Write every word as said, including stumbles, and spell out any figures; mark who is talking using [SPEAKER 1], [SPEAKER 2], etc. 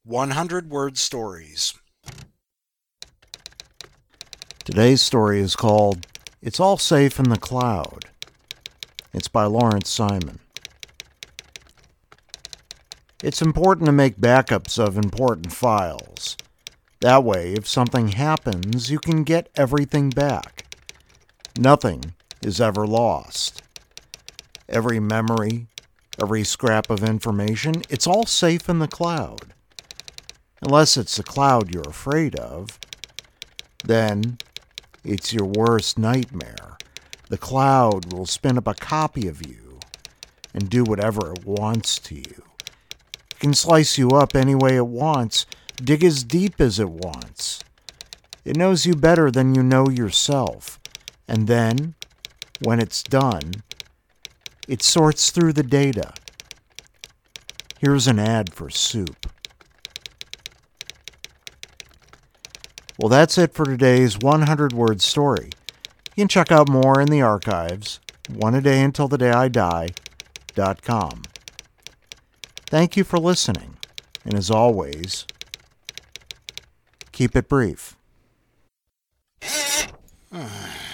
[SPEAKER 1] one hundred word stories.
[SPEAKER 2] Today's story is called It's All Safe in the Cloud. It's by Lawrence Simon. It's important to make backups of important files. That way, if something happens, you can get everything back. Nothing is ever lost. Every memory, every scrap of information, it's all safe in the cloud. Unless it's the cloud you're afraid of, then it's your worst nightmare. The cloud will spin up a copy of you and do whatever it wants to you. It can slice you up any way it wants, dig as deep as it wants. It knows you better than you know yourself. And then, when it's done, it sorts through the data. Here's an ad for soup. Well, that's it for today's one hundred word story. You can check out more in the archives, one a day until the day I die dot com. Thank you for listening, and as always, keep it brief.